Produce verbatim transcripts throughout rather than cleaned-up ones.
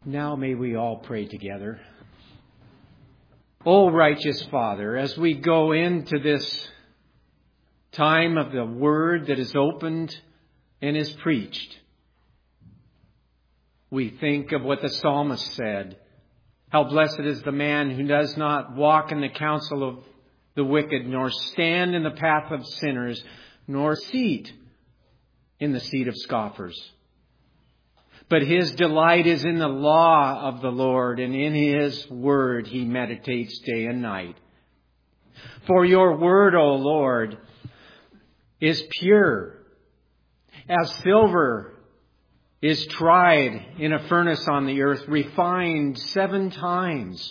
Now may we all pray together. O righteous Father, as we go into this time of the Word that is opened and is preached, we think of what the psalmist said. How blessed is the man who does not walk in the counsel of the wicked, nor stand in the path of sinners, nor seat in the seat of scoffers. But his delight is in the law of the Lord, and in His word he meditates day and night. For your word, O Lord, is pure, as silver is tried in a furnace on the earth, refined seven times.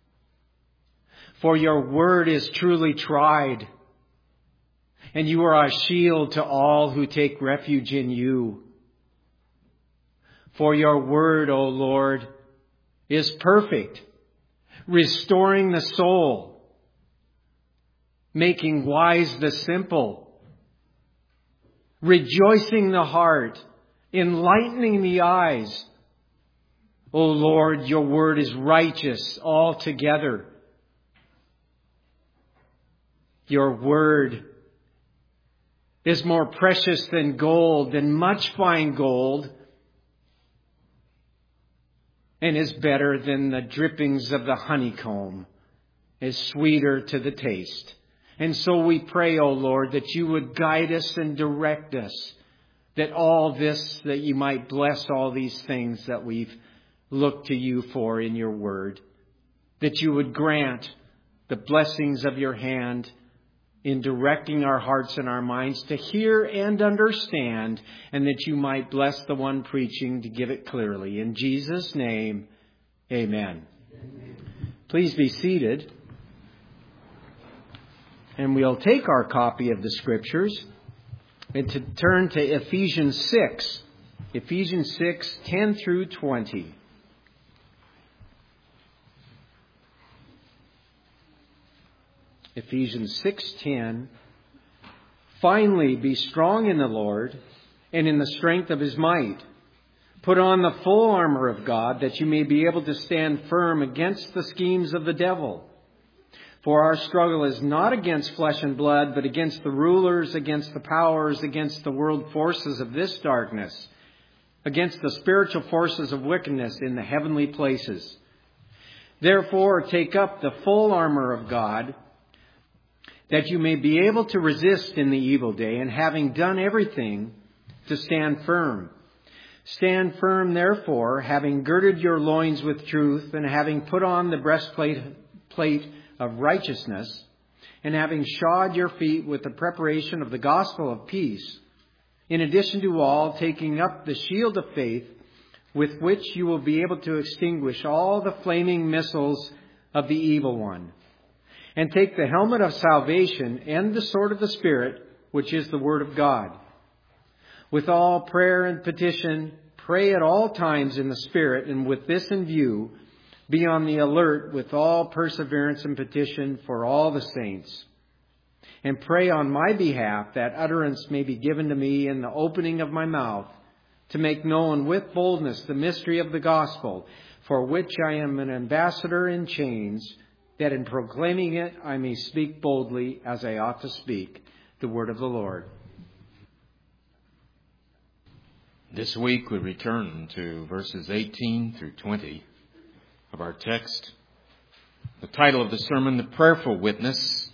For your word is truly tried, and you are a shield to all who take refuge in you. For your word, O Lord, is perfect, restoring the soul, making wise the simple, rejoicing the heart, enlightening the eyes. O Lord, your word is righteous altogether. Your word is more precious than gold, than much fine gold, and is better than the drippings of the honeycomb, is sweeter to the taste. And so we pray, O Lord, that you would guide us and direct us, that all this, that you might bless all these things that we've looked to you for in your word, that you would grant the blessings of your hand in directing our hearts and our minds to hear and understand, and that you might bless the one preaching to give it clearly. In Jesus' name, amen. Amen. Please be seated. And we'll take our copy of the Scriptures and to turn to Ephesians six. Ephesians six, ten through twenty. Ephesians six ten. Finally, be strong in the Lord and in the strength of His might. Put on the full armor of God, that you may be able to stand firm against the schemes of the devil. For our struggle is not against flesh and blood, but against the rulers, against the powers, against the world forces of this darkness, against the spiritual forces of wickedness in the heavenly places. Therefore, take up the full armor of God, that you may be able to resist in the evil day, and having done everything, to stand firm. Stand firm, therefore, having girded your loins with truth, and having put on the breastplate plate of righteousness, and having shod your feet with the preparation of the gospel of peace. In addition to all, taking up the shield of faith, with which you will be able to extinguish all the flaming missiles of the evil one. And take the helmet of salvation and the sword of the Spirit, which is the Word of God. With all prayer and petition, pray at all times in the Spirit, and with this in view, be on the alert with all perseverance and petition for all the saints. And pray on my behalf that utterance may be given to me in the opening of my mouth, to make known with boldness the mystery of the gospel, for which I am an ambassador in chains, that in proclaiming it I may speak boldly as I ought to speak. The word of the Lord. This week we return to verses eighteen through twenty of our text. The title of the sermon, The Prayerful Witness.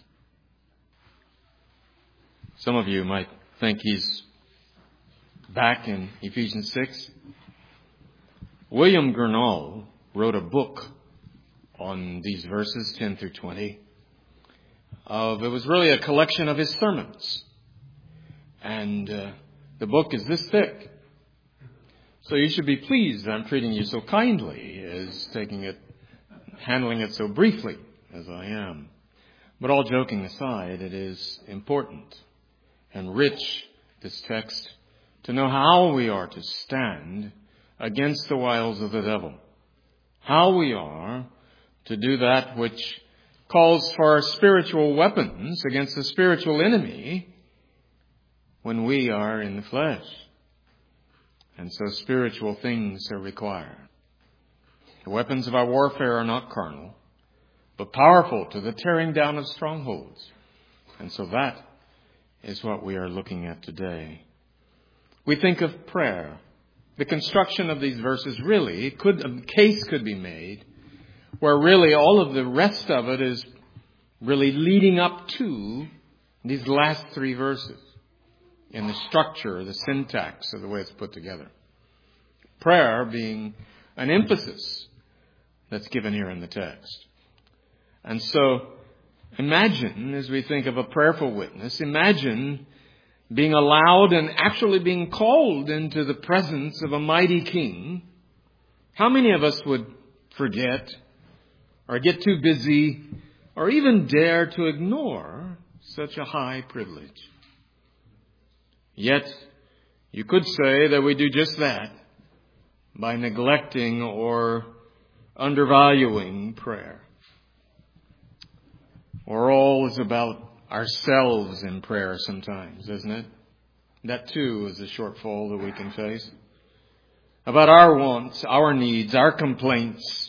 Some of you might think he's back in Ephesians six. William Gurnall wrote a book on these verses, ten through twenty. Of, it was really a collection of his sermons. And uh, the book is this thick. So you should be pleased I'm treating you so kindly as taking it, handling it so briefly as I am. But all joking aside, it is important and rich, this text, to know how we are to stand against the wiles of the devil. How we are to do that which calls for spiritual weapons against the spiritual enemy when we are in the flesh. And so spiritual things are required. The weapons of our warfare are not carnal, but powerful to the tearing down of strongholds. And so that is what we are looking at today. We think of prayer. The construction of these verses really, could, a case could be made where really all of the rest of it is really leading up to these last three verses in the structure, the syntax of the way it's put together. Prayer being an emphasis that's given here in the text. And so, imagine, as we think of a prayerful witness, imagine being allowed and actually being called into the presence of a mighty king. How many of us would forget or get too busy or even dare to ignore such a high privilege? Yet, you could say that we do just that by neglecting or undervaluing prayer. We're always about ourselves in prayer sometimes, isn't it? That too is a shortfall that we can face. About our wants, our needs, our complaints,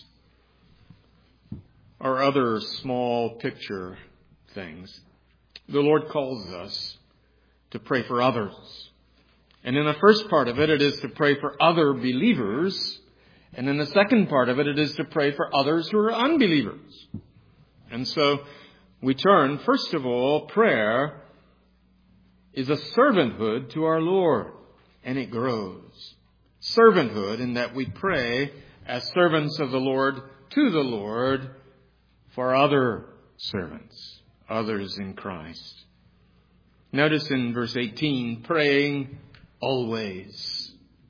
or other small picture things. The Lord calls us to pray for others. And in the first part of it, it is to pray for other believers. And in the second part of it, it is to pray for others who are unbelievers. And so we turn, first of all, prayer is a servanthood to our Lord, and it grows. Servanthood in that we pray as servants of the Lord to the Lord for other servants, others in Christ. Notice in verse eighteen, praying always.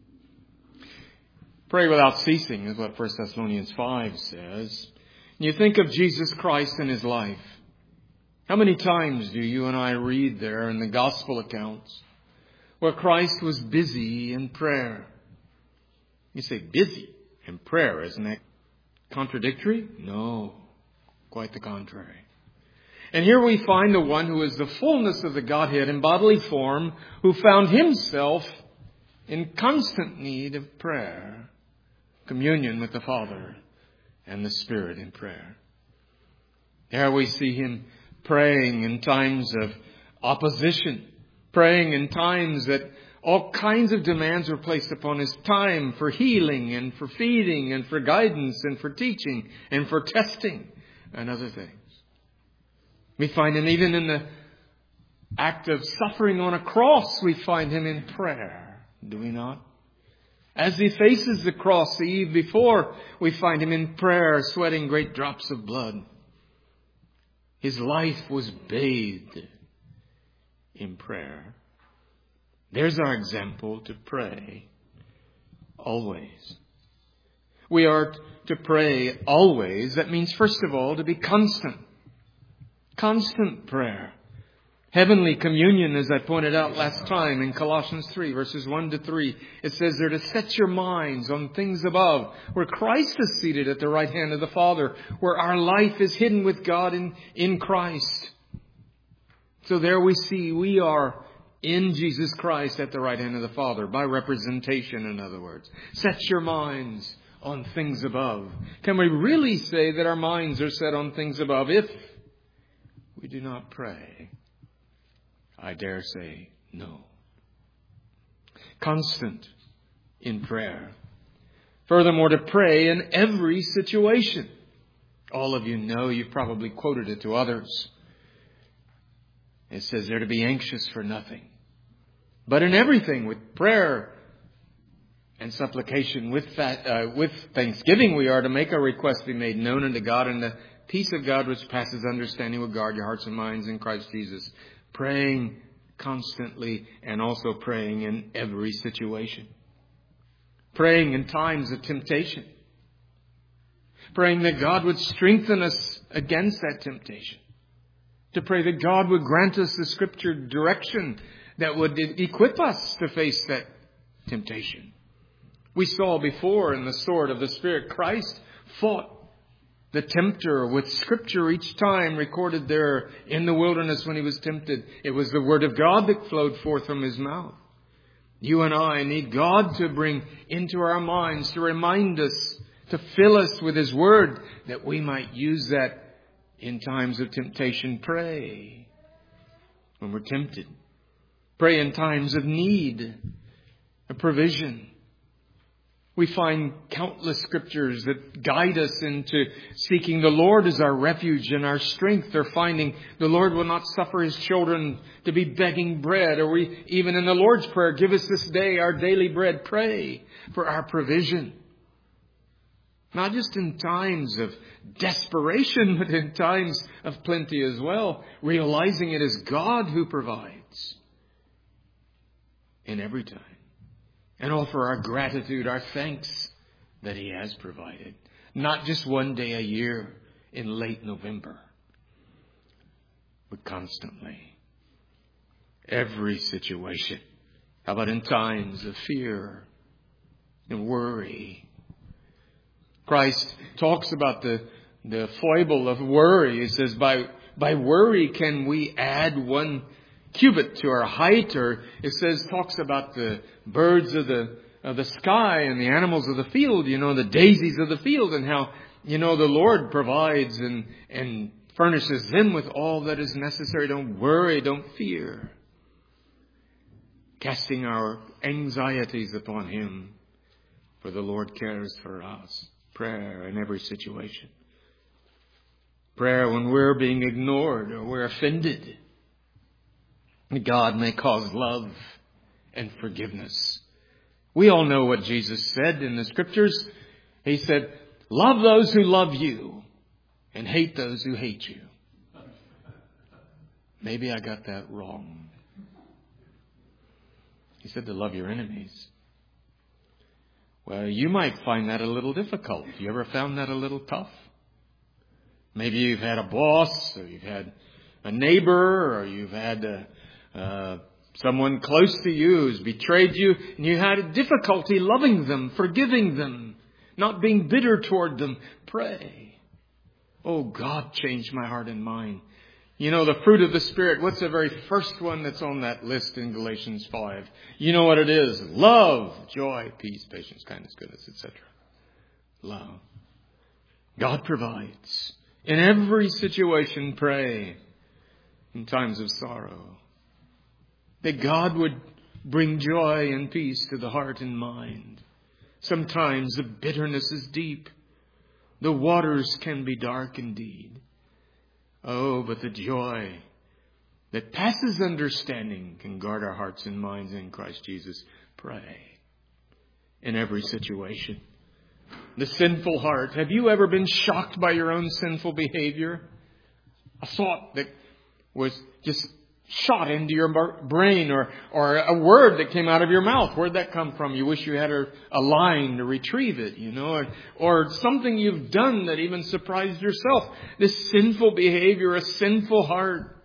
Pray without ceasing is what First Thessalonians five says. You think of Jesus Christ and His life. How many times do you and I read there in the gospel accounts where Christ was busy in prayer? You say busy in prayer, isn't that contradictory? No, quite the contrary. And here we find the one who is the fullness of the Godhead in bodily form, who found himself in constant need of prayer, communion with the Father and the Spirit in prayer. There we see him praying in times of opposition, praying in times that all kinds of demands were placed upon his time for healing and for feeding and for guidance and for teaching and for testing and other things. We find him even in the act of suffering on a cross, we find him in prayer, do we not? As he faces the cross the eve before, we find him in prayer, sweating great drops of blood. His life was bathed in prayer. There's our example to pray always. We are to pray always. That means, first of all, to be constant. Constant prayer. Heavenly communion, as I pointed out last time in Colossians three, verses one to three, it says there to set your minds on things above, where Christ is seated at the right hand of the Father, where our life is hidden with God in, in Christ. So there we see we are in Jesus Christ at the right hand of the Father, by representation, in other words. Set your minds on things above. Can we really say that our minds are set on things above if we do not pray? I dare say no. Constant in prayer. Furthermore, to pray in every situation. All of you know, you've probably quoted it to others. It says they're to be anxious for nothing, but in everything with prayer and supplication, with that, uh, with thanksgiving, we are to make our requests be made known unto God, and the peace of God which passes understanding will guard your hearts and minds in Christ Jesus. Praying constantly and also praying in every situation. Praying in times of temptation. Praying that God would strengthen us against that temptation. To pray that God would grant us the Scripture direction that would equip us to face that temptation. We saw before in the sword of the Spirit, Christ fought the tempter with Scripture each time recorded there in the wilderness when he was tempted. It was the Word of God that flowed forth from his mouth. You and I need God to bring into our minds, to remind us to fill us with His Word, that we might use that in times of temptation. Pray when we're tempted. Pray in times of need, a provision. We find countless scriptures that guide us into seeking the Lord as our refuge and our strength, or finding the Lord will not suffer His children to be begging bread. Or we, even in the Lord's Prayer, give us this day our daily bread. Pray for our provision. Not just in times of desperation, but in times of plenty as well. Realizing it is God who provides in every time. And offer our gratitude, our thanks that He has provided. Not just one day a year in late November, but constantly. Every situation. How about in times of fear and worry? Christ talks about the, the foible of worry. He says, by, by worry can we add one cubit to our height? Or it says, talks about the birds of the of the sky and the animals of the field, you know, the daisies of the field, and how, you know, the Lord provides and and furnishes them with all that is necessary. Don't worry, don't fear. Casting our anxieties upon Him, for the Lord cares for us. Prayer in every situation. Prayer when we're being ignored or we're offended. God may cause love and forgiveness. We all know what Jesus said in the Scriptures. He said, love those who love you and hate those who hate you. Maybe I got that wrong. He said to love your enemies. Well, you might find that a little difficult. You ever found that a little tough? Maybe you've had a boss, or you've had a neighbor, or you've had a Uh, someone close to you who's betrayed you, and you had a difficulty loving them, forgiving them, not being bitter toward them. Pray. Oh, God, change my heart and mind. You know, the fruit of the Spirit, what's the very first one that's on that list in Galatians five? You know what it is? Love, joy, peace, patience, kindness, goodness, et cetera. Love. God provides. In every situation, pray. In times of sorrow, that God would bring joy and peace to the heart and mind. Sometimes the bitterness is deep. The waters can be dark indeed. Oh, but the joy that passes understanding can guard our hearts and minds in Christ Jesus. Pray in every situation. The sinful heart. Have you ever been shocked by your own sinful behavior? A thought that was just shot into your brain, or or a word that came out of your mouth. Where'd that come from? You wish you had a, a line to retrieve it, you know, or, or something you've done that even surprised yourself. This sinful behavior, a sinful heart.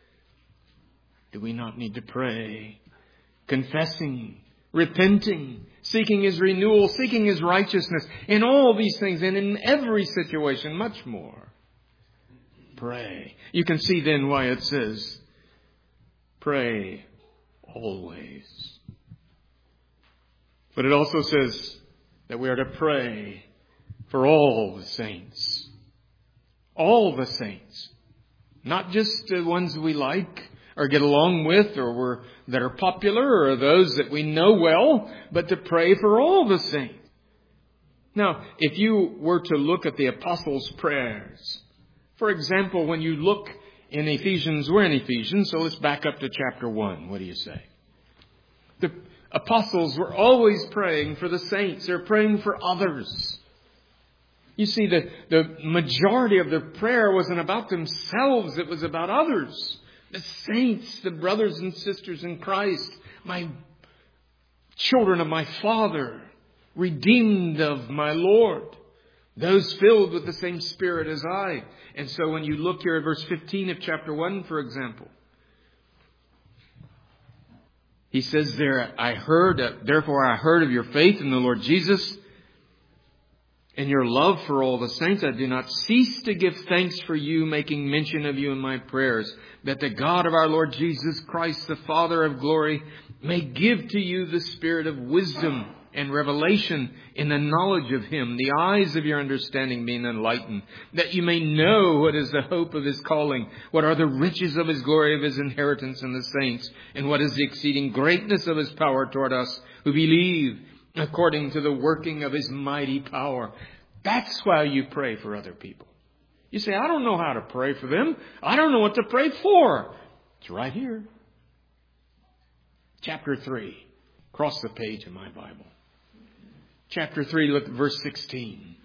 Do we not need to pray? Confessing, repenting, seeking His renewal, seeking His righteousness in all these things, and in every situation, much more. Pray. You can see then why it says, pray always. But it also says that we are to pray for all the saints. All the saints. Not just the ones we like or get along with, or we're, that are popular, or those that we know well, but to pray for all the saints. Now, if you were to look at the apostles' prayers, for example, when you look in Ephesians, we're in Ephesians, so let's back up to chapter one. What do you say? The apostles were always praying for the saints. They're praying for others. You see, the, the majority of their prayer wasn't about themselves. It was about others. The saints, the brothers and sisters in Christ, my children of my Father, redeemed of my Lord. Those filled with the same Spirit as I. And so when you look here at verse fifteen of chapter one, for example, he says there, I heard, therefore I heard of your faith in the Lord Jesus and your love for all the saints. I do not cease to give thanks for you, making mention of you in my prayers, that the God of our Lord Jesus Christ, the Father of glory, may give to you the spirit of wisdom and revelation in the knowledge of Him, the eyes of your understanding being enlightened, that you may know what is the hope of His calling, what are the riches of His glory, of His inheritance in the saints, and what is the exceeding greatness of His power toward us who believe, according to the working of His mighty power. That's why you pray for other people. You say, I don't know how to pray for them. I don't know what to pray for. It's right here. Chapter three. Across the page in my Bible. Chapter three, look at verse sixteen.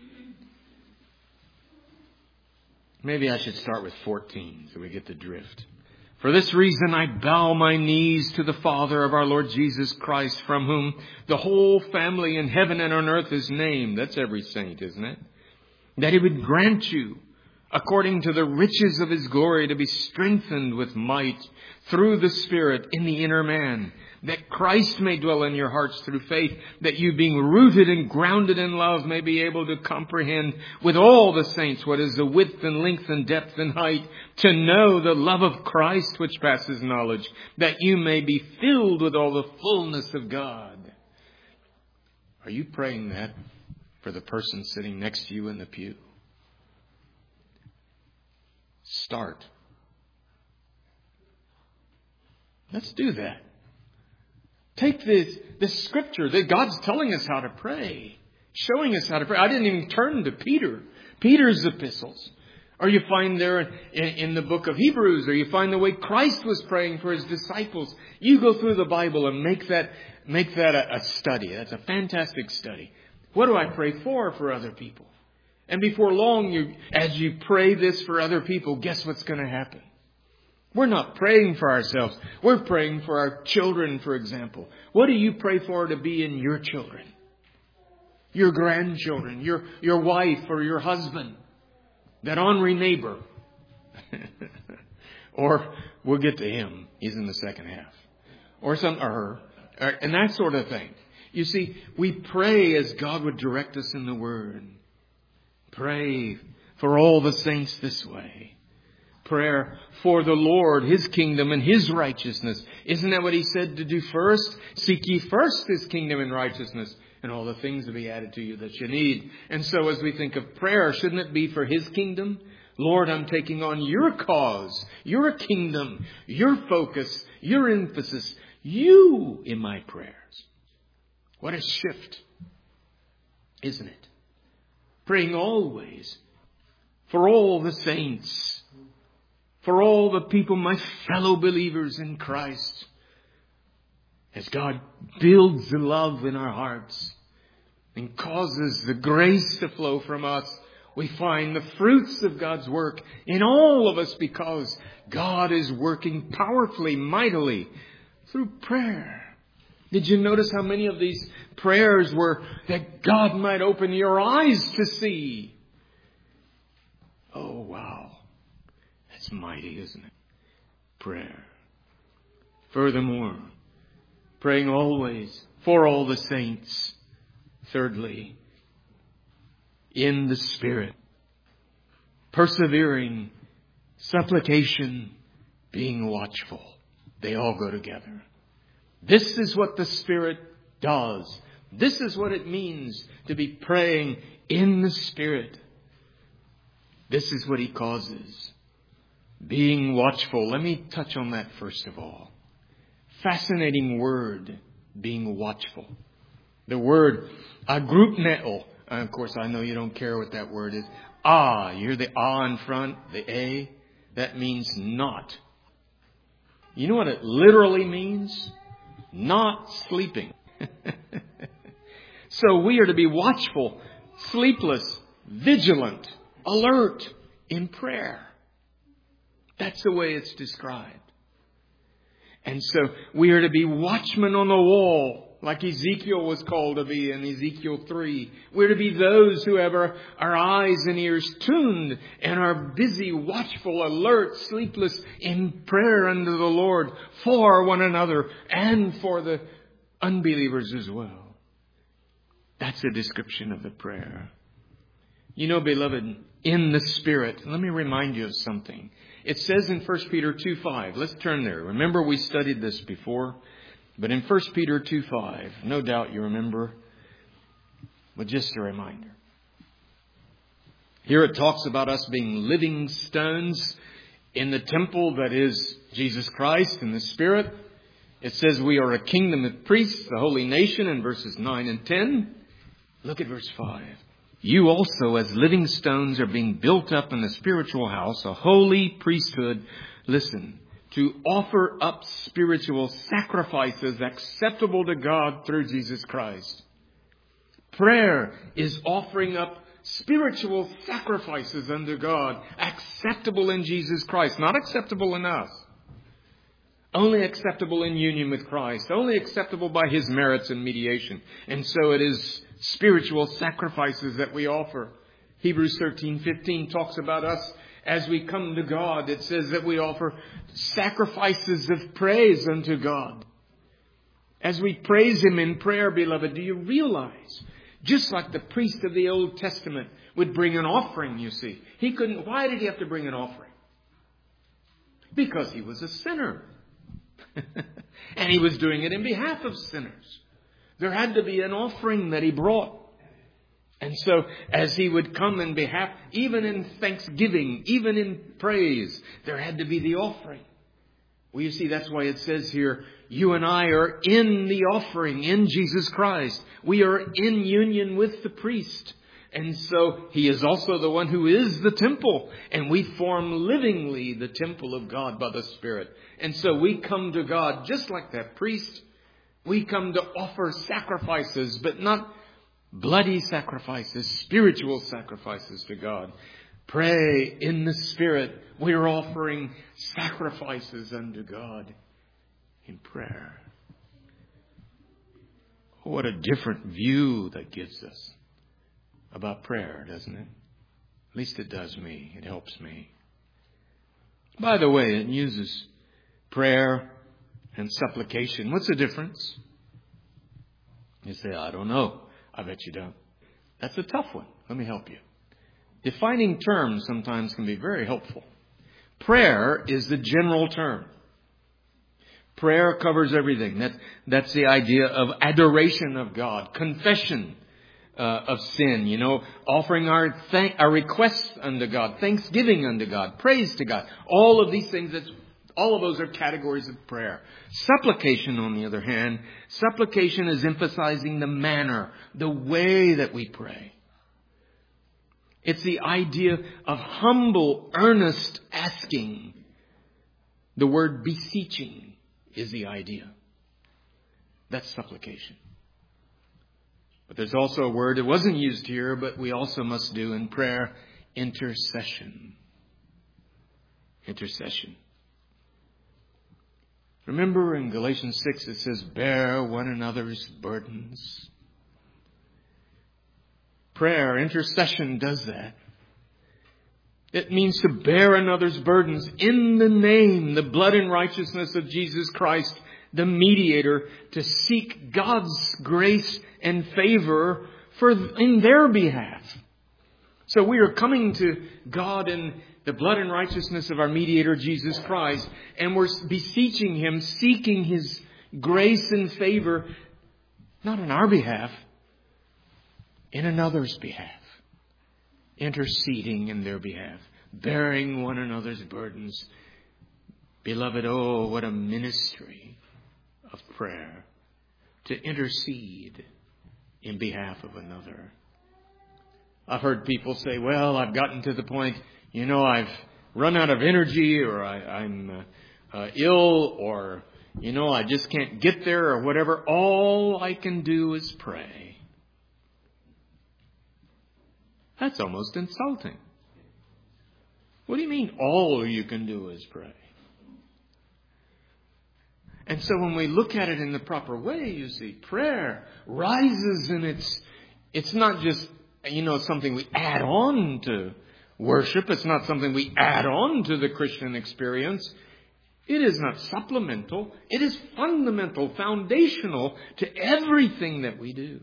Maybe I should start with fourteen so we get the drift. For this reason I bow my knees to the Father of our Lord Jesus Christ, from whom the whole family in heaven and on earth is named. That's every saint, isn't it? That He would grant you, according to the riches of His glory, to be strengthened with might through the Spirit in the inner man, that Christ may dwell in your hearts through faith, that you, being rooted and grounded in love, may be able to comprehend with all the saints what is the width and length and depth and height, to know the love of Christ which passes knowledge, that you may be filled with all the fullness of God. Are you praying that for the person sitting next to you in the pew? Start. Let's do that. Take this, this scripture that God's telling us how to pray, showing us how to pray. I didn't even turn to Peter, Peter's epistles. Or you find there in, in the book of Hebrews, or you find the way Christ was praying for His disciples. You go through the Bible and make that, make that a, a study. That's a fantastic study. What do I pray for for other people? And before long, you, as you pray this for other people, guess what's going to happen? We're not praying for ourselves. We're praying for our children, for example. What do you pray for to be in your children? Your grandchildren, your, your wife or your husband, that ornery neighbor. Or we'll get to him. He's in the second half. Or some, or her. Or, and that sort of thing. You see, we pray as God would direct us in the Word. Pray for all the saints this way. Prayer for the Lord, His kingdom and His righteousness. Isn't that what He said to do first? Seek ye first His kingdom and righteousness, and all the things will be added to you that you need. And so as we think of prayer, shouldn't it be for His kingdom? Lord, I'm taking on your cause, your kingdom, your focus, your emphasis, you in my prayers. What a shift, isn't it? Praying always for all the saints, for all the people, my fellow believers in Christ. As God builds the love in our hearts and causes the grace to flow from us, we find the fruits of God's work in all of us, because God is working powerfully, mightily through prayer. Did you notice how many of these prayers were that God might open your eyes to see? Oh, wow. That's mighty, isn't it? Prayer. Furthermore, praying always for all the saints. Thirdly, in the Spirit. Persevering, supplication, being watchful. They all go together. This is what the Spirit does. This is what it means to be praying in the Spirit. This is what He causes. Being watchful. Let me touch on that first of all. Fascinating word, being watchful. The word agrupneo. Of course, I know you don't care what that word is. Ah, you hear the ah in front, the a? That means not. You know what it literally means? Not sleeping. So we are to be watchful, sleepless, vigilant, alert in prayer. That's the way it's described. And so we are to be watchmen on the wall, like Ezekiel was called to be in Ezekiel three. We're to be those who have our, our eyes and ears tuned and are busy, watchful, alert, sleepless in prayer unto the Lord for one another and for the unbelievers as well. That's a description of the prayer. You know, beloved, in the Spirit, let me remind you of something. It says in First Peter two five, let's turn there. Remember, we studied this before. But in First Peter two five, no doubt you remember, But just a reminder. Here it talks about us being living stones in the temple that is Jesus Christ in the Spirit. It says we are a kingdom of priests, a holy nation in verses nine and ten. Look at verse five. You also as living stones are being built up in the spiritual house, a holy priesthood. Listen, to offer up spiritual sacrifices acceptable to God through Jesus Christ. Prayer is offering up spiritual sacrifices unto God, acceptable in Jesus Christ, not acceptable in us. Only acceptable in union with Christ, only acceptable by His merits and mediation. And so it is spiritual sacrifices that we offer. Hebrews thirteen fifteen talks about us as we come to God. It says that we offer sacrifices of praise unto God. As we praise Him in prayer, beloved, do you realize, just like the priest of the Old Testament would bring an offering, you see. He couldn't, why did he have to bring an offering? Because he was a sinner. And he was doing it in behalf of sinners. There had to be an offering that he brought. And so as he would come in behalf, even in thanksgiving, even in praise, there had to be the offering. Well, you see, that's why it says here, you and I are in the offering in Jesus Christ. We are in union with the priest. And so He is also the one who is the temple. And we form livingly the temple of God by the Spirit. And so we come to God just like that priest. We come to offer sacrifices, but not bloody sacrifices, spiritual sacrifices to God. Pray in the Spirit. We're offering sacrifices unto God in prayer. What a different view that gives us about prayer, doesn't it? At least it does me. It helps me. By the way, it uses prayer and supplication. What's the difference? You say, I don't know. I bet you don't. That's a tough one. Let me help you. Defining terms sometimes can be very helpful. Prayer is the general term. Prayer covers everything. That, that's the idea of adoration of God, confession uh, of sin, you know, offering our thank, our requests unto God, thanksgiving unto God, praise to God. All of these things, that's, all of those are categories of prayer. Supplication, on the other hand, supplication is emphasizing the manner, the way that we pray. It's the idea of humble, earnest asking. The word beseeching is the idea. That's supplication. But there's also a word that wasn't used here, but we also must do in prayer, intercession. Intercession. Remember in Galatians six it says, bear one another's burdens. Prayer, intercession does that. It means to bear another's burdens in the name, the blood and righteousness of Jesus Christ, the mediator, to seek God's grace and favor for in their behalf. So we are coming to God in the blood and righteousness of our mediator, Jesus Christ, and we're beseeching Him, seeking His grace and favor, not on our behalf, in another's behalf, interceding in their behalf, bearing one another's burdens. Beloved, oh, what a ministry of prayer to intercede in behalf of another. I've heard people say, well, I've gotten to the point, you know, I've run out of energy, or I, I'm uh, uh, ill, or, you know, I just can't get there, or whatever. All I can do is pray. That's almost insulting. What do you mean all you can do is pray? And so when we look at it in the proper way, you see, prayer rises in its, it's not just, you know, something we add on to worship. It's not something we add on to the Christian experience. It is not supplemental. It is fundamental, foundational to everything that we do.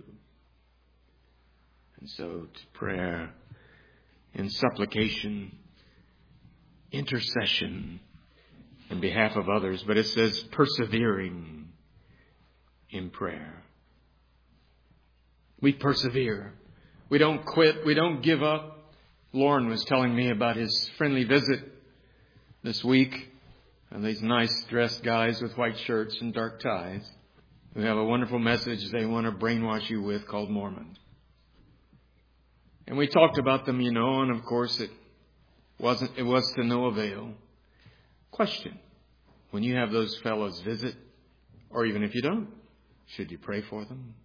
And so to prayer and supplication, intercession in behalf of others. But it says persevering in prayer. We persevere We don't quit. We don't give up. Lauren was telling me about his friendly visit this week. And these nice dressed guys with white shirts and dark ties who have a wonderful message they want to brainwash you with called Mormon. And we talked about them, you know, and of course it wasn't, it was to no avail. Question. When you have those fellows visit, or even if you don't, should you pray for them?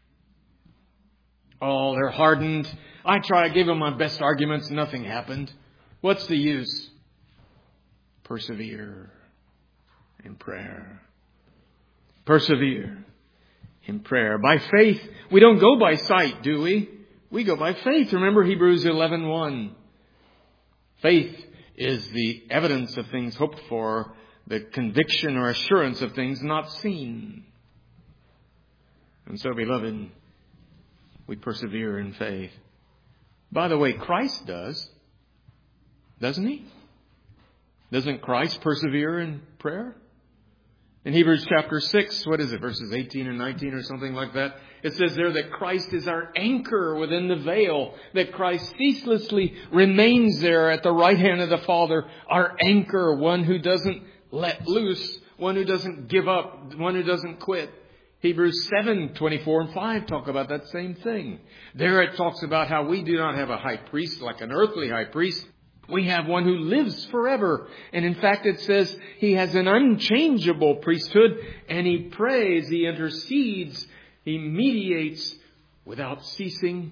Oh, they're hardened. I tried, I gave them my best arguments. Nothing happened. What's the use? Persevere in prayer. Persevere in prayer. By faith, we don't go by sight, do we? We go by faith. Remember Hebrews eleven one. Faith is the evidence of things hoped for, the conviction or assurance of things not seen. And so, beloved, we persevere in faith. By the way, Christ does, doesn't he? Doesn't Christ persevere in prayer? In Hebrews chapter six, what is it, verses eighteen and nineteen or something like that? It says there that Christ is our anchor within the veil, that Christ ceaselessly remains there at the right hand of the Father, our anchor, one who doesn't let loose, one who doesn't give up, one who doesn't quit. Hebrews seven, twenty-four and five talk about that same thing. There it talks about how we do not have a high priest like an earthly high priest. We have one who lives forever. And in fact, it says he has an unchangeable priesthood, and he prays, he intercedes, he mediates without ceasing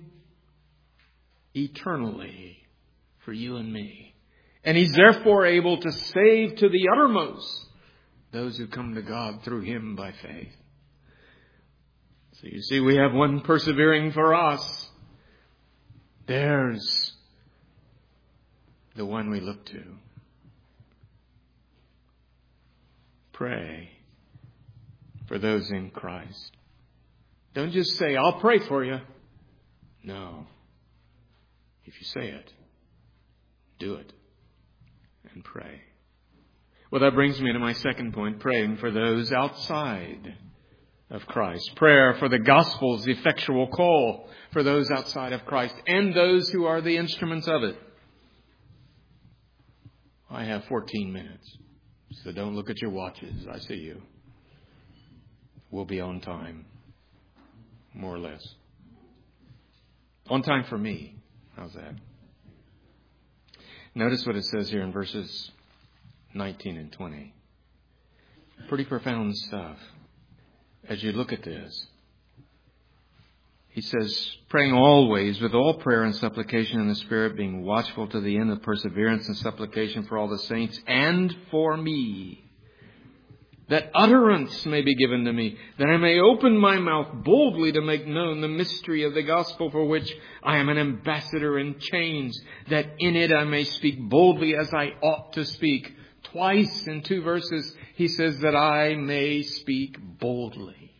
eternally for you and me. And he's therefore able to save to the uttermost those who come to God through him by faith. So you see, we have one persevering for us. There's the one we look to. Pray for those in Christ. Don't just say, I'll pray for you. No. If you say it, do it and pray. Well, that brings me to my second point, praying for those outside of Christ. Prayer for the gospel's effectual call for those outside of Christ and those who are the instruments of it. I have fourteen minutes, so don't look at your watches. I see you. We'll be on time, more or less. On time for me. How's that? Notice what it says here in verses nineteen and twenty. Pretty profound stuff. As you look at this, he says, praying always with all prayer and supplication in the Spirit, being watchful to the end of perseverance and supplication for all the saints and for me, that utterance may be given to me, that I may open my mouth boldly to make known the mystery of the gospel, for which I am an ambassador in chains, that in it I may speak boldly as I ought to speak. Twice in two verses, he says that I may speak boldly.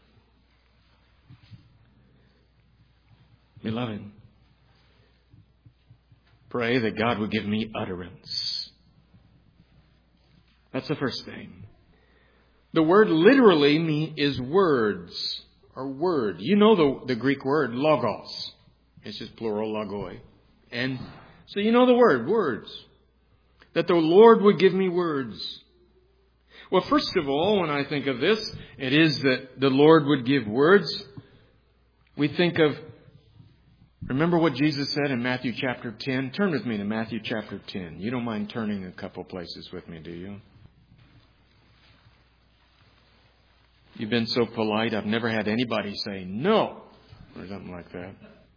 Beloved, pray that God would give me utterance. That's the first thing. The word literally mean, is words, or word. You know the, the Greek word, logos. It's just plural, logoi. And so you know the word, words. That the Lord would give me words. Well, first of all, when I think of this, it is that the Lord would give words. We think of, remember what Jesus said in Matthew chapter ten? Turn with me to Matthew chapter ten. You don't mind turning a couple places with me, do you? You've been so polite, I've never had anybody say no, or something like that.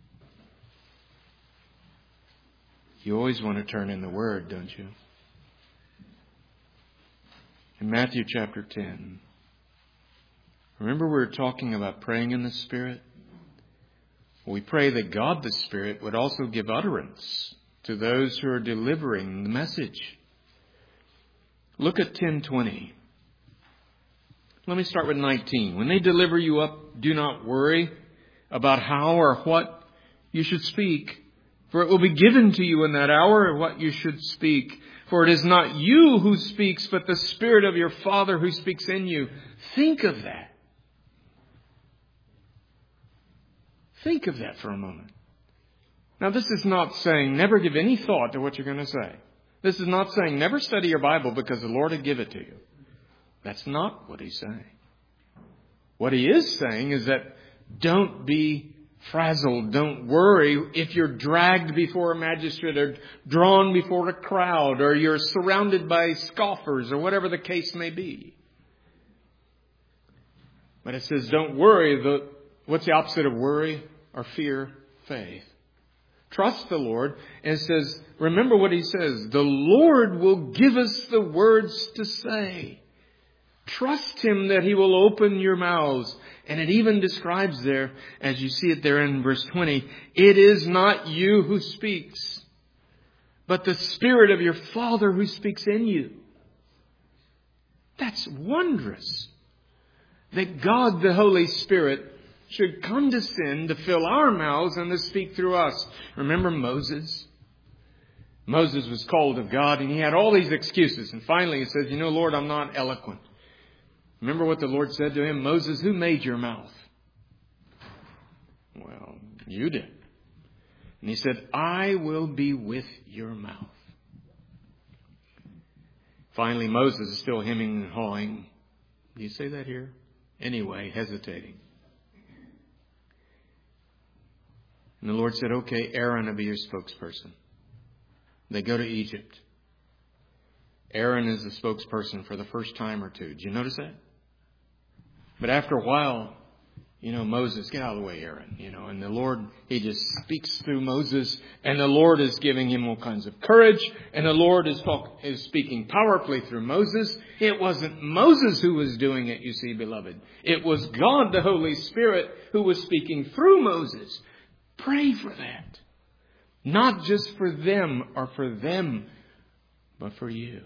You always want to turn in the Word, don't you? In Matthew chapter ten, remember we were talking about praying in the Spirit? We pray that God the Spirit would also give utterance to those who are delivering the message. Look at ten twenty. Let me start with nineteen. When they deliver you up, do not worry about how or what you should speak, for it will be given to you in that hour what you should speak. For it is not you who speaks, but the Spirit of your Father who speaks in you. Think of that. Think of that for a moment. Now, this is not saying never give any thought to what you're going to say. This is not saying never study your Bible because the Lord would give it to you. That's not what He's saying. What He is saying is that don't be frazzled. Don't worry if you're dragged before a magistrate or drawn before a crowd or you're surrounded by scoffers or whatever the case may be. But it says don't worry. The, what's the opposite of worry or fear? Faith. Trust the Lord. And it says, remember what He says. The Lord will give us the words to say. Trust Him that He will open your mouths. And it even describes there, as you see it there in verse twenty, it is not you who speaks, but the Spirit of your Father who speaks in you. That's wondrous. That God, the Holy Spirit, should condescend to fill our mouths and to speak through us. Remember Moses? Moses was called of God and he had all these excuses. And finally he says, you know, Lord, I'm not eloquent. Remember what the Lord said to him? Moses, who made your mouth? Well, you did. And He said, I will be with your mouth. Finally, Moses is still hemming and hawing. Do you say that here? Anyway, hesitating. And the Lord said, okay, Aaron will be your spokesperson. They go to Egypt. Aaron is the spokesperson for the first time or two. Did you notice that? But after a while, you know, Moses, get out of the way, Aaron. You know, and the Lord, He just speaks through Moses. And the Lord is giving him all kinds of courage. And the Lord is, talk, is speaking powerfully through Moses. It wasn't Moses who was doing it, you see, beloved. It was God, the Holy Spirit, who was speaking through Moses. Pray for that. Not just for them or for them, but for you.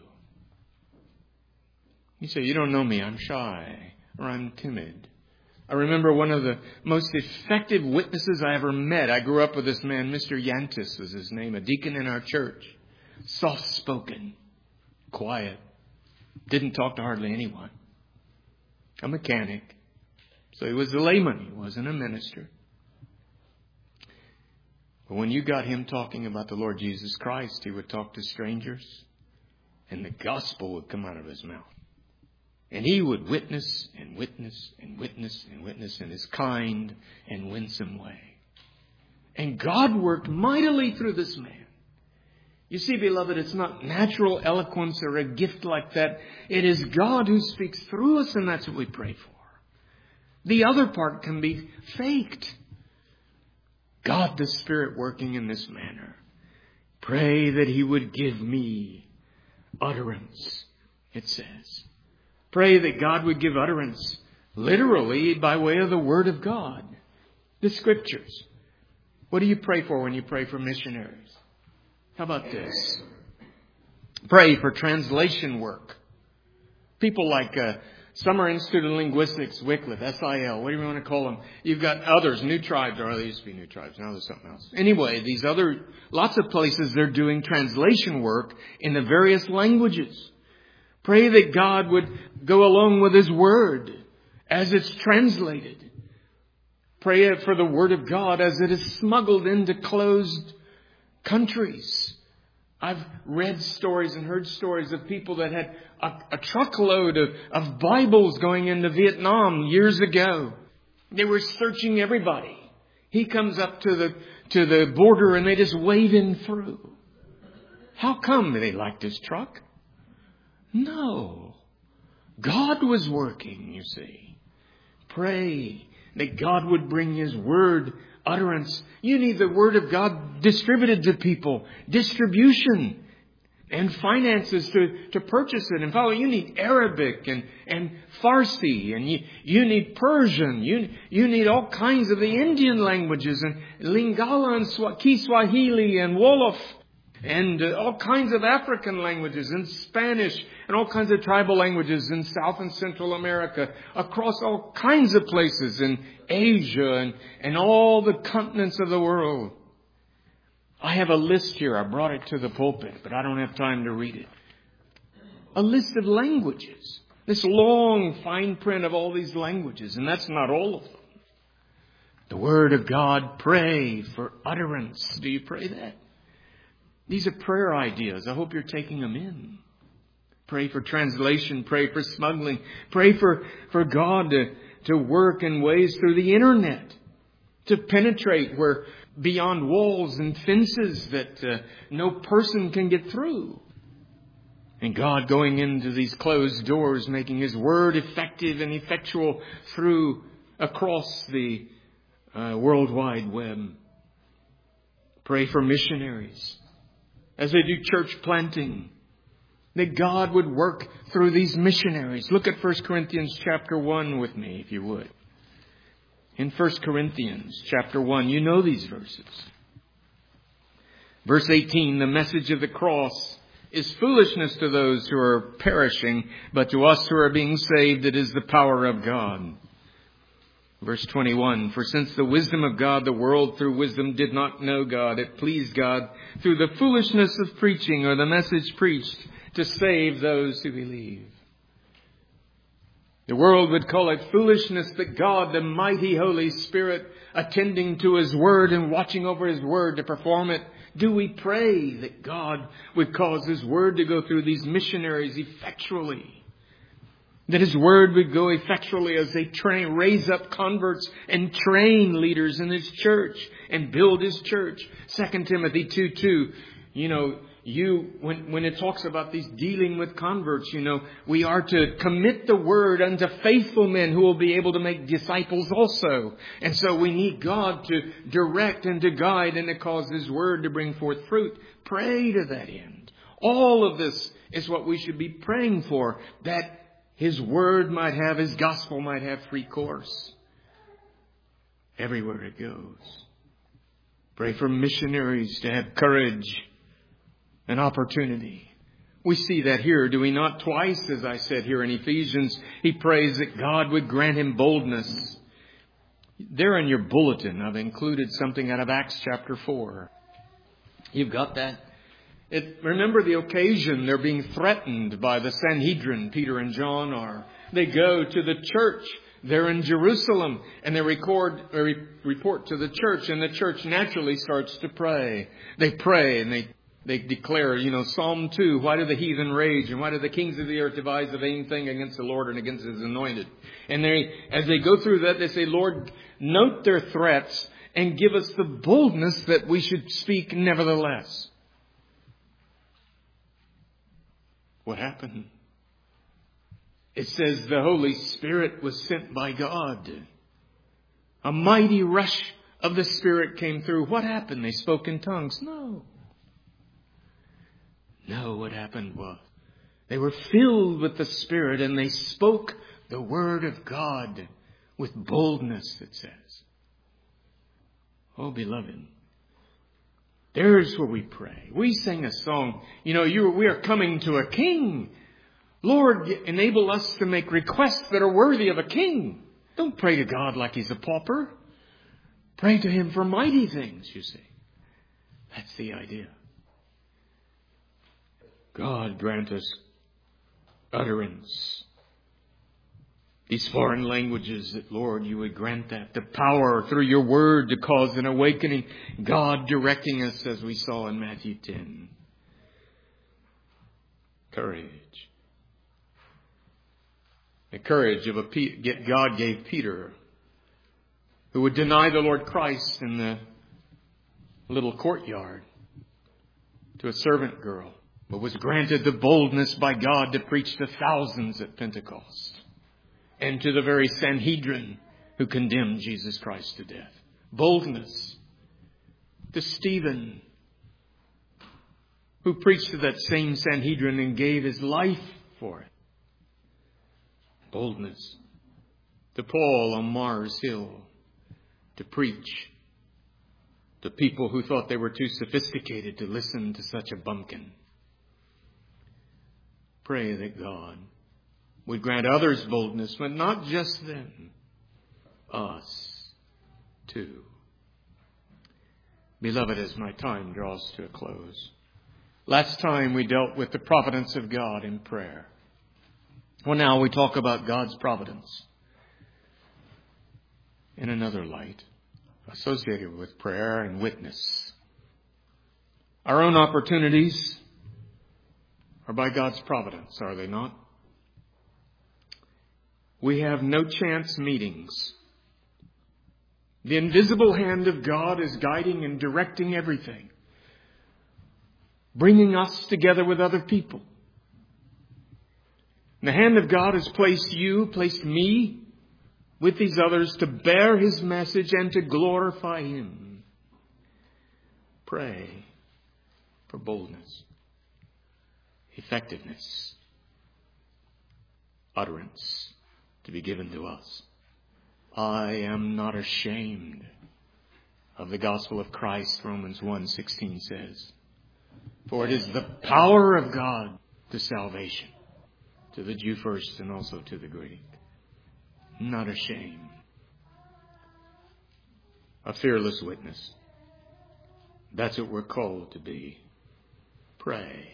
You say, you don't know me. I'm shy or I'm timid. I remember one of the most effective witnesses I ever met. I grew up with this man, Mister Yantis was his name, a deacon in our church. Soft-spoken, quiet, didn't talk to hardly anyone. A mechanic. So he was a layman. He wasn't a minister. But when you got him talking about the Lord Jesus Christ, he would talk to strangers and the gospel would come out of his mouth. And he would witness and witness and witness and witness in his kind and winsome way. And God worked mightily through this man. You see, beloved, it's not natural eloquence or a gift like that. It is God who speaks through us, and that's what we pray for. The other part can be faked. God the Spirit working in this manner. Pray that He would give me utterance, it says. Pray that God would give utterance, literally, by way of the Word of God. The Scriptures. What do you pray for when you pray for missionaries? How about this? Pray for translation work. People like uh, Summer Institute of Linguistics, Wycliffe, S I L, what do you want to call them? You've got others, New Tribes, or there used to be New Tribes, now there's something else. Anyway, these other, lots of places they're doing translation work in the various languages. Pray that God would go along with His Word as it's translated. Pray for the Word of God as it is smuggled into closed countries. I've read stories and heard stories of people that had a, a truckload of, of Bibles going into Vietnam years ago. They were searching everybody. He comes up to the to the border and they just wave him through. How come they liked his truck? No. God was working, you see. Pray that God would bring His Word utterance. You need the Word of God distributed to people. Distribution and finances to, to purchase it and follow. You need Arabic and, and Farsi and you, you need Persian. You, you need all kinds of the Indian languages and Lingala and Kiswahili and Wolof. And uh, all kinds of African languages and Spanish and all kinds of tribal languages in South and Central America, across all kinds of places in Asia and, and all the continents of the world. I have a list here. I brought it to the pulpit, but I don't have time to read it. A list of languages. This long fine print of all these languages, and that's not all of them. The Word of God, pray for utterance. Do you pray that? These are prayer ideas. I hope you're taking them in. Pray for translation. Pray for smuggling. Pray for, for God to, to work in ways through the internet. To penetrate where beyond walls and fences that uh, no person can get through. And God going into these closed doors, making His Word effective and effectual through across the uh, World Wide Web. Pray for missionaries as they do church planting, that God would work through these missionaries. Look at First Corinthians chapter one with me, if you would. In First Corinthians chapter one, you know these verses. Verse eighteen, the message of the cross is foolishness to those who are perishing, but to us who are being saved, it is the power of God. Verse twenty-one, for since the wisdom of God, the world through wisdom did not know God, it pleased God through the foolishness of preaching, or the message preached, to save those who believe. The world would call it foolishness, but God, the mighty Holy Spirit, attending to His Word and watching over His Word to perform it. Do we pray that God would cause His Word to go through these missionaries effectually? That His Word would go effectually as they train, raise up converts and train leaders in His church and build His church. Second Timothy two two, you know, you, when, when it talks about these dealing with converts, you know, we are to commit the Word unto faithful men who will be able to make disciples also. And so we need God to direct and to guide and to cause His Word to bring forth fruit. Pray to that end. All of this is what we should be praying for, that His Word might have, His gospel might have free course everywhere it goes. Pray for missionaries to have courage and opportunity. We see that here, do we not? Twice, as I said here in Ephesians, he prays that God would grant him boldness. There in your bulletin, I've included something out of Acts chapter four. You've got that? It, remember the occasion. They're being threatened by the Sanhedrin. Peter and John are. They go to the church. They're in Jerusalem. And they record, or re, report to the church. And the church naturally starts to pray. They pray and they, they declare, you know, Psalm two. Why do the heathen rage? And why do the kings of the earth devise a vain thing against the Lord and against His anointed? And they, as they go through that, they say, Lord, note their threats and give us the boldness that we should speak nevertheless. What happened? It says the Holy Spirit was sent by God. A mighty rush of the Spirit came through. What happened? They spoke in tongues? No. No, what happened was they were filled with the Spirit and they spoke the Word of God with boldness, it says. Oh, beloved. There's where we pray. We sing a song. You know, you, we are coming to a king. Lord, enable us to make requests that are worthy of a king. Don't pray to God like He's a pauper. Pray to Him for mighty things, you see. That's the idea. God grant us utterance. These foreign languages, that, Lord, you would grant that. The power through your word to cause an awakening. God directing us as we saw in Matthew ten. Courage. The courage of a God gave Peter, who would deny the Lord Christ in the little courtyard to a servant girl, but was granted the boldness by God to preach to thousands at Pentecost. And to the very Sanhedrin who condemned Jesus Christ to death. Boldness. To Stephen, who preached to that same Sanhedrin and gave his life for it. Boldness. To Paul on Mars Hill, to preach to people who thought they were too sophisticated to listen to such a bumpkin. Pray that God would grant others boldness, but not just them, us too. Beloved, as my time draws to a close, last time we dealt with the providence of God in prayer. Well, now we talk about God's providence in another light. associated with prayer and witness. Our own opportunities are by God's providence, are they not? We have no chance meetings. The invisible hand of God is guiding and directing everything, bringing us together with other people. The hand of God has placed you, placed me with these others to bear His message and to glorify Him. Pray for boldness, effectiveness, utterance to be given to us. I am not ashamed of the gospel of Christ, Romans one sixteen says. For it is the power of God to salvation, to the Jew first and also to the Greek. Not ashamed. A fearless witness. That's what we're called to be. Pray.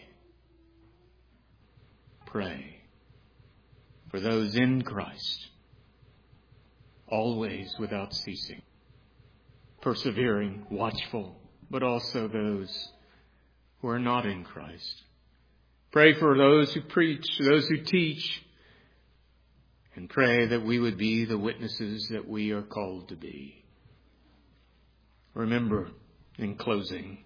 Pray for those in Christ, always without ceasing, persevering, watchful, but also those who are not in Christ. Pray for those who preach, those who teach, and pray that we would be the witnesses that we are called to be. Remember, in closing,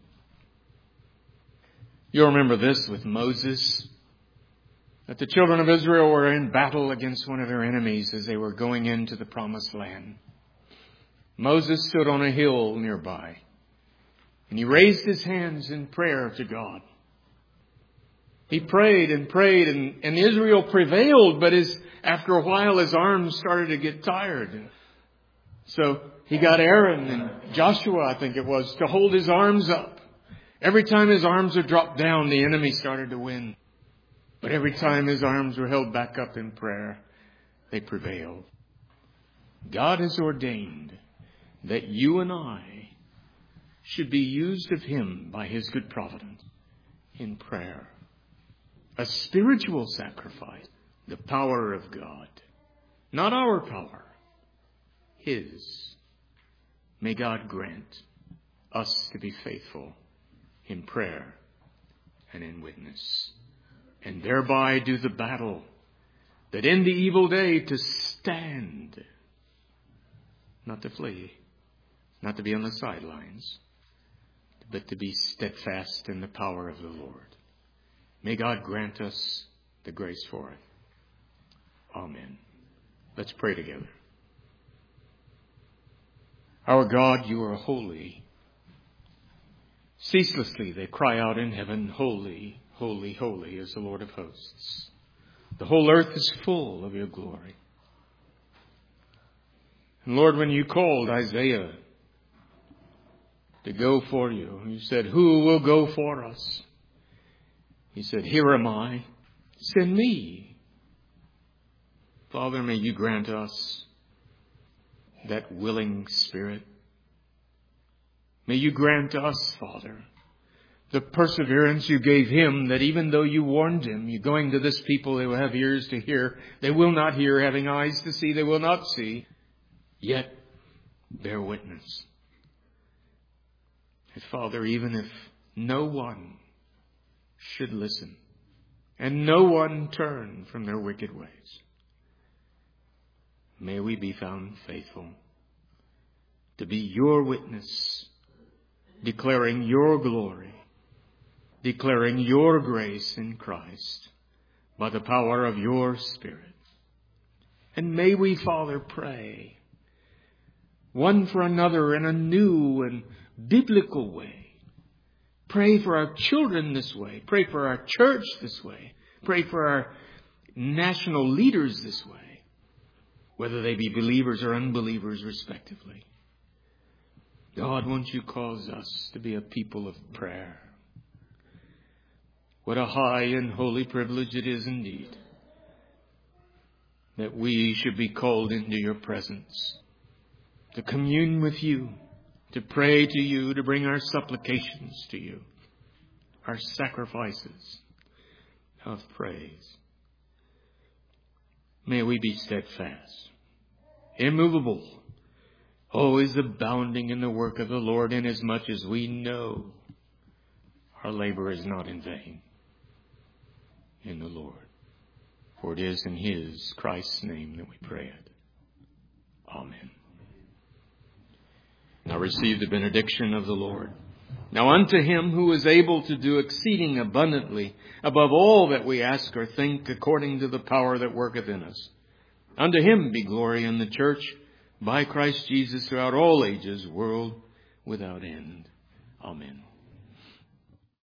you'll remember this with Moses, that the children of Israel were in battle against one of their enemies as they were going into the promised land. Moses stood on a hill nearby, and he raised his hands in prayer to God. He prayed and prayed, and, and Israel prevailed, but his, after a while his arms started to get tired. So he got Aaron and Joshua, I think it was, to hold his arms up. Every time his arms were dropped down, the enemy started to win. But every time his arms were held back up in prayer, they prevailed. God has ordained that you and I should be used of Him by His good providence in prayer. A spiritual sacrifice, the power of God, not our power, His. May God grant us to be faithful in prayer and in witness, and thereby do the battle, that in the evil day to stand, not to flee, not to be on the sidelines, but to be steadfast in the power of the Lord. May God grant us the grace for it. Amen. Let's pray together. Our God, you are holy. Ceaselessly they cry out in heaven, holy, holy, holy is the Lord of hosts. The whole earth is full of your glory. And Lord, when you called Isaiah to go for you, you said, who will go for us? He said, here am I, send me. Father, may you grant us that willing spirit. May you grant us, Father, the perseverance you gave him, that even though you warned him, you're going to this people, they will have ears to hear, they will not hear, having eyes to see, they will not see, yet bear witness. And Father, even if no one should listen, and no one turn from their wicked ways, may we be found faithful to be your witness, declaring your glory, declaring your grace in Christ by the power of your Spirit. And may we, Father, pray one for another in a new and biblical way. Pray for our children this way. Pray for our church this way. Pray for our national leaders this way, whether they be believers or unbelievers respectively. God, won't you cause us to be a people of prayer? What a high and holy privilege it is indeed that we should be called into your presence, to commune with you, to pray to you, to bring our supplications to you, our sacrifices of praise. May we be steadfast, immovable, always abounding in the work of the Lord, inasmuch as we know our labor is not in vain in the Lord. For it is in His, Christ's name, that we pray it. Amen. Now receive the benediction of the Lord. Now unto Him who is able to do exceeding abundantly above all that we ask or think, according to the power that worketh in us, unto Him be glory in the church by Christ Jesus throughout all ages, world without end. Amen.